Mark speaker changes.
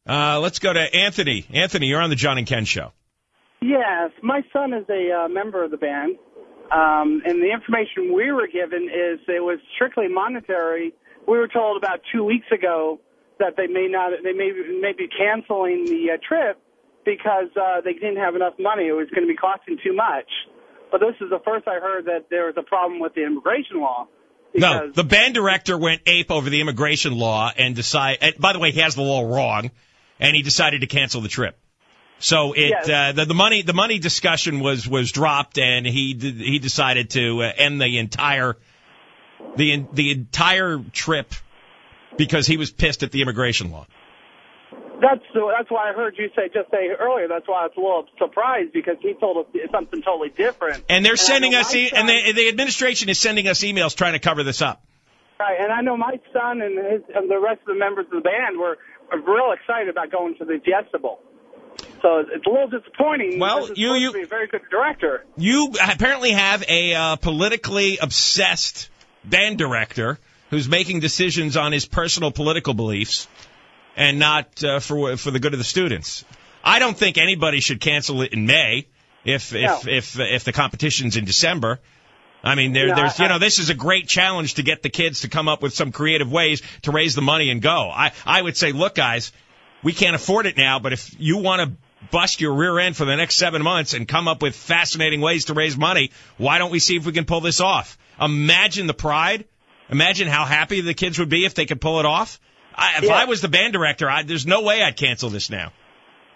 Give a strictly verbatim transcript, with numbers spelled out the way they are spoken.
Speaker 1: Uh, let's go to Anthony. Anthony, you're on the John and Ken Show.
Speaker 2: Yes, my son is a uh, member of the band, um, and the information we were given is it was strictly monetary. We were told about two weeks ago that they may not, they may, may be canceling the uh, trip because uh, they didn't have enough money. It was going to be costing too much. But this is the first I heard that there was a problem with the immigration law.
Speaker 1: No, the band director went ape over the immigration law and decide. And by the way, he has the law wrong, and he decided to cancel the trip. So it
Speaker 2: Yes.
Speaker 1: uh, the, the money the money discussion was was dropped, and he he decided to uh, end the entire the the entire trip because he was pissed at the immigration law.
Speaker 2: That's that's why I heard you say just say earlier. That's why I was a little surprised because he told us something totally different.
Speaker 1: And they're
Speaker 2: and
Speaker 1: sending us
Speaker 2: e-
Speaker 1: e- and the, the administration is sending us emails trying to cover this up.
Speaker 2: Right, and I know my son and, his, and the rest of the members of the band were, were real excited about going to the Decibel. So it's a little disappointing.
Speaker 1: Well,
Speaker 2: this is
Speaker 1: you
Speaker 2: supposed
Speaker 1: you
Speaker 2: to be a very good director.
Speaker 1: You apparently have a uh, politically obsessed band director who's making decisions on his personal political beliefs and not uh, for for the good of the students. I don't think anybody should cancel it in May if if
Speaker 2: No.
Speaker 1: if if the competition's in December. I mean, there,
Speaker 2: No,
Speaker 1: there's
Speaker 2: I-
Speaker 1: you know this is a great challenge to get the kids to come up with some creative ways to raise the money and go. I I would say, look, guys, we can't afford it now, but if you want to bust your rear end for the next seven months and come up with fascinating ways to raise money, why don't we see if we can pull this off? Imagine the pride. Imagine how happy the kids would be if they could pull it off. I, if
Speaker 2: Yeah.
Speaker 1: I was the band director, I, there's no way I'd cancel this now.